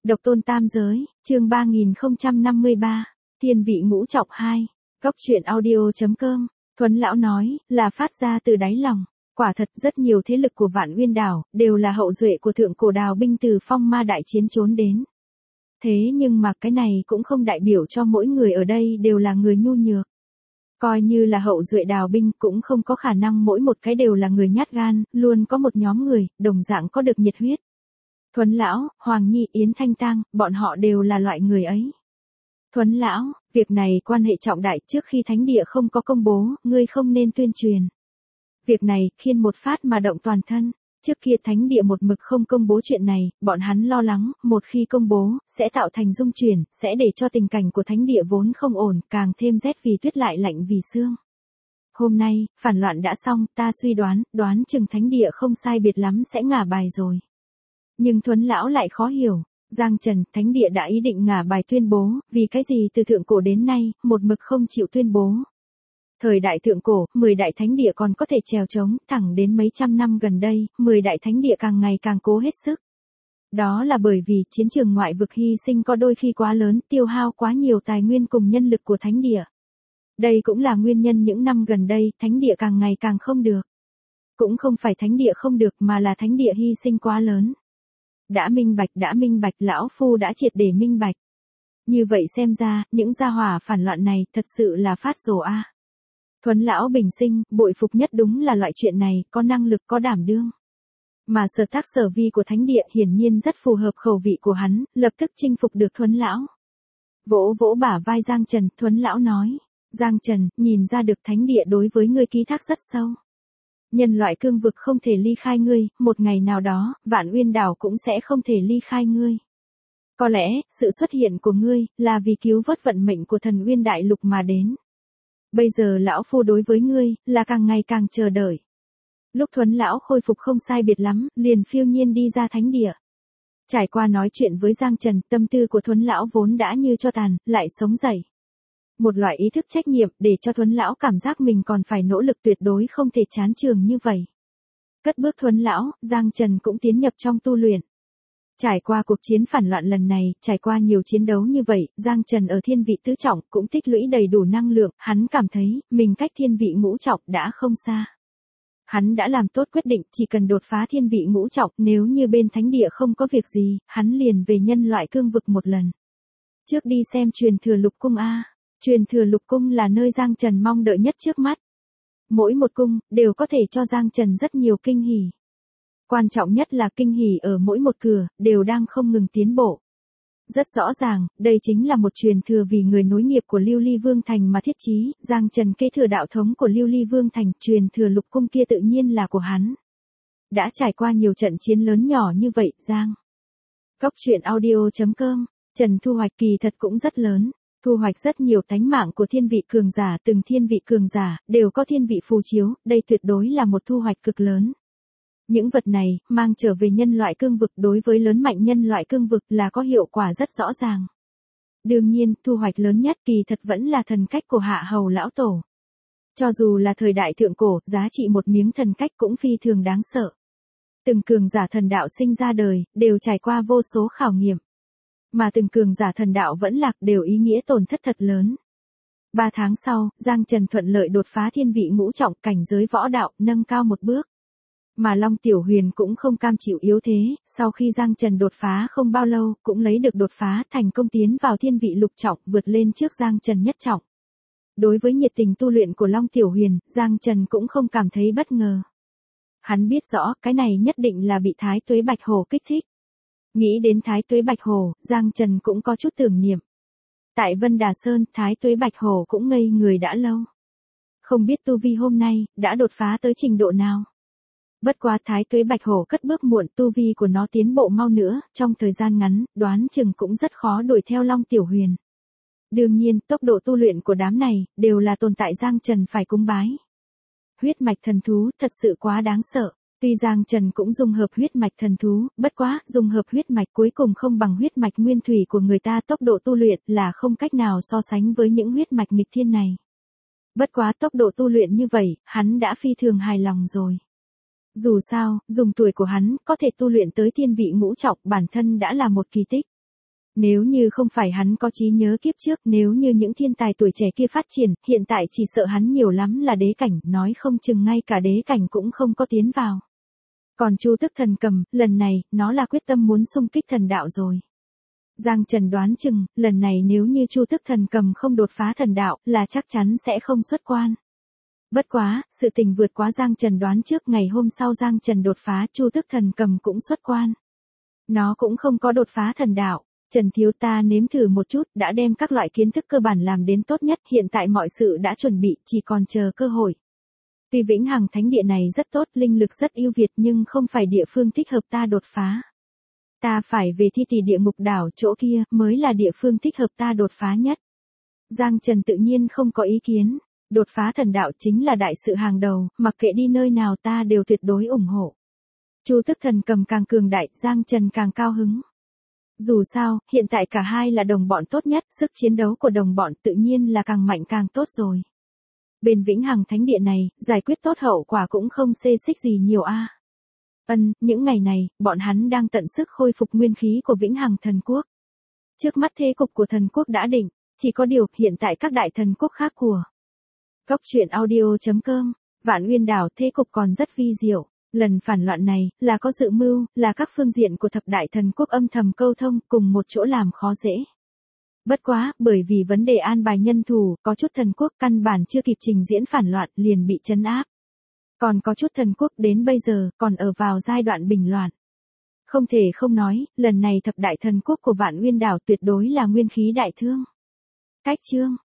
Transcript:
Độc tôn tam giới, chương 3053, thiên vị ngũ trọng 2, Cốc truyện audio.com, Thuấn lão nói, là phát ra từ đáy lòng. Quả thật rất nhiều thế lực của Vạn Uyên Đảo, đều là hậu duệ của thượng cổ đào binh từ phong ma đại chiến trốn đến. Thế nhưng mà cái này cũng không đại biểu cho mỗi người ở đây đều là người nhu nhược. Coi như là hậu duệ đào binh cũng không có khả năng mỗi một cái đều là người nhát gan, luôn có một nhóm người, đồng dạng có được nhiệt huyết. Thuấn lão, Hoàng Nhi, Yến Thanh Tang, bọn họ đều là loại người ấy. Thuấn lão, việc này quan hệ trọng đại, trước khi thánh địa không có công bố, ngươi không nên tuyên truyền. Việc này khiến một phát mà động toàn thân. Trước kia thánh địa một mực không công bố chuyện này, bọn hắn lo lắng, một khi công bố, sẽ tạo thành dung chuyển, sẽ để cho tình cảnh của thánh địa vốn không ổn, càng thêm rét vì tuyết lại lạnh vì xương. Hôm nay, phản loạn đã xong, ta suy đoán chừng thánh địa không sai biệt lắm sẽ ngả bài rồi. Nhưng Thuấn lão lại khó hiểu, Giang Trần, thánh địa đã ý định ngả bài tuyên bố, vì cái gì từ thượng cổ đến nay, một mực không chịu tuyên bố. Thời đại thượng cổ, 10 đại thánh địa còn có thể trèo trống, thẳng đến mấy trăm năm gần đây, 10 đại thánh địa càng ngày càng cố hết sức. Đó là bởi vì chiến trường ngoại vực hy sinh có đôi khi quá lớn, tiêu hao quá nhiều tài nguyên cùng nhân lực của thánh địa. Đây cũng là nguyên nhân những năm gần đây, thánh địa càng ngày càng không được. Cũng không phải thánh địa không được mà là thánh địa hy sinh quá lớn. Đã minh bạch, lão phu đã triệt để minh bạch. Như vậy xem ra, những gia hỏa phản loạn này thật sự là phát rồ a. Thuấn lão bình sinh, bội phục nhất đúng là loại chuyện này, có năng lực có đảm đương. Mà sở tác sở vi của thánh địa hiển nhiên rất phù hợp khẩu vị của hắn, lập tức chinh phục được Thuấn lão. Vỗ vỗ bả vai Giang Trần, Thuấn lão nói, Giang Trần, nhìn ra được thánh địa đối với ngươi ký thác rất sâu. Nhân loại cương vực không thể ly khai ngươi, một ngày nào đó, Vạn Uyên Đảo cũng sẽ không thể ly khai ngươi. Có lẽ, sự xuất hiện của ngươi, là vì cứu vớt vận mệnh của thần Uyên Đại Lục mà đến. Bây giờ lão phu đối với ngươi, là càng ngày càng chờ đợi. Lúc Thuấn lão khôi phục không sai biệt lắm, liền phiêu nhiên đi ra thánh địa. Trải qua nói chuyện với Giang Trần, tâm tư của Thuấn lão vốn đã như cho tàn, lại sống dậy. Một loại ý thức trách nhiệm để cho Thuấn lão cảm giác mình còn phải nỗ lực tuyệt đối không thể chán trường như vậy. Cất bước Thuấn lão, Giang Trần cũng tiến nhập trong tu luyện. Trải qua cuộc chiến phản loạn lần này, trải qua nhiều chiến đấu như vậy, Giang Trần ở thiên vị tứ trọng cũng tích lũy đầy đủ năng lượng, hắn cảm thấy, mình cách thiên vị ngũ trọng đã không xa. Hắn đã làm tốt quyết định, chỉ cần đột phá thiên vị ngũ trọng, nếu như bên thánh địa không có việc gì, hắn liền về nhân loại cương vực một lần. Trước đi xem truyền thừa lục cung a. Truyền thừa lục cung là nơi Giang Trần mong đợi nhất trước mắt. Mỗi một cung, đều có thể cho Giang Trần rất nhiều kinh hỉ. Quan trọng nhất là kinh hỉ ở mỗi một cửa, đều đang không ngừng tiến bộ. Rất rõ ràng, đây chính là một truyền thừa vì người nối nghiệp của Lưu Ly Vương Thành mà thiết chí, Giang Trần kế thừa đạo thống của Lưu Ly Vương Thành, truyền thừa lục cung kia tự nhiên là của hắn. Đã trải qua nhiều trận chiến lớn nhỏ như vậy, Giang. Cốc truyện audio.com, Trần thu hoạch kỳ thật cũng rất lớn. Thu hoạch rất nhiều tánh mạng của thiên vị cường giả, từng thiên vị cường giả, đều có thiên vị phù chiếu, đây tuyệt đối là một thu hoạch cực lớn. Những vật này, mang trở về nhân loại cương vực đối với lớn mạnh nhân loại cương vực là có hiệu quả rất rõ ràng. Đương nhiên, thu hoạch lớn nhất kỳ thật vẫn là thần cách của Hạ Hầu Lão Tổ. Cho dù là thời đại thượng cổ, giá trị một miếng thần cách cũng phi thường đáng sợ. Từng cường giả thần đạo sinh ra đời, đều trải qua vô số khảo nghiệm. Mà từng cường giả thần đạo vẫn lạc đều ý nghĩa tổn thất thật lớn. 3 tháng sau, Giang Trần thuận lợi đột phá thiên vị ngũ trọng, cảnh giới võ đạo, nâng cao một bước. Mà Long Tiểu Huyền cũng không cam chịu yếu thế, sau khi Giang Trần đột phá không bao lâu, cũng lấy được đột phá, thành công tiến vào thiên vị lục trọng, vượt lên trước Giang Trần nhất trọng. Đối với nhiệt tình tu luyện của Long Tiểu Huyền, Giang Trần cũng không cảm thấy bất ngờ. Hắn biết rõ, cái này nhất định là bị Thái Tuế Bạch Hổ kích thích. Nghĩ đến Thái Tuế Bạch Hổ, Giang Trần cũng có chút tưởng niệm. Tại Vân Đà Sơn, Thái Tuế Bạch Hổ cũng ngây người đã lâu. Không biết tu vi hôm nay, đã đột phá tới trình độ nào. Bất quá Thái Tuế Bạch Hổ cất bước muộn, tu vi của nó tiến bộ mau nữa, trong thời gian ngắn, đoán chừng cũng rất khó đuổi theo Long Tiểu Huyền. Đương nhiên, tốc độ tu luyện của đám này, đều là tồn tại Giang Trần phải cúng bái. Huyết mạch thần thú, thật sự quá đáng sợ. Tuy Giang Trần cũng dung hợp huyết mạch thần thú, bất quá, dung hợp huyết mạch cuối cùng không bằng huyết mạch nguyên thủy của người ta, tốc độ tu luyện là không cách nào so sánh với những huyết mạch nghịch thiên này. Bất quá tốc độ tu luyện như vậy, hắn đã phi thường hài lòng rồi. Dù sao, dùng tuổi của hắn, có thể tu luyện tới thiên vị ngũ trọng, bản thân đã là một kỳ tích. Nếu như không phải hắn có trí nhớ kiếp trước, nếu như những thiên tài tuổi trẻ kia phát triển, hiện tại chỉ sợ hắn nhiều lắm là đế cảnh, nói không chừng ngay cả đế cảnh cũng không có tiến vào. Còn Chu Tức Thần Cầm, lần này, nó là quyết tâm muốn xung kích thần đạo rồi. Giang Trần đoán chừng, lần này nếu như Chu Tức Thần Cầm không đột phá thần đạo, là chắc chắn sẽ không xuất quan. Bất quá, sự tình vượt quá Giang Trần đoán trước, ngày hôm sau Giang Trần đột phá, Chu Tức Thần Cầm cũng xuất quan. Nó cũng không có đột phá thần đạo. Trần thiếu ta nếm thử một chút, đã đem các loại kiến thức cơ bản làm đến tốt nhất, hiện tại mọi sự đã chuẩn bị, chỉ còn chờ cơ hội. Tuy Vĩnh Hằng Thánh Địa này rất tốt, linh lực rất ưu việt nhưng không phải địa phương thích hợp ta đột phá. Ta phải về Thi Tỷ Địa Ngục Đảo, chỗ kia mới là địa phương thích hợp ta đột phá nhất. Giang Trần tự nhiên không có ý kiến, đột phá thần đạo chính là đại sự hàng đầu, mặc kệ đi nơi nào ta đều tuyệt đối ủng hộ. Chu Tức Thần Cầm càng cường đại, Giang Trần càng cao hứng. Dù sao, hiện tại cả hai là đồng bọn tốt nhất, sức chiến đấu của đồng bọn tự nhiên là càng mạnh càng tốt rồi. Bên Vĩnh Hằng Thánh Địa này, giải quyết tốt hậu quả cũng không xê xích gì nhiều a. Những ngày này, bọn hắn đang tận sức khôi phục nguyên khí của Vĩnh Hằng Thần Quốc. Trước mắt thế cục của thần quốc đã định, chỉ có điều hiện tại các đại thần quốc khác của. Cốc truyện audio.com, Vạn Uyên Đảo thế cục còn rất vi diệu. Lần phản loạn này, là có dự mưu, là các phương diện của thập đại thần quốc âm thầm câu thông, cùng một chỗ làm khó dễ. Bất quá, bởi vì vấn đề an bài nhân thủ, có chút thần quốc căn bản chưa kịp trình diễn phản loạn, liền bị trấn áp. Còn có chút thần quốc đến bây giờ, còn ở vào giai đoạn bình loạn. Không thể không nói, lần này thập đại thần quốc của Vạn Uyên Đảo tuyệt đối là nguyên khí đại thương. Cách chương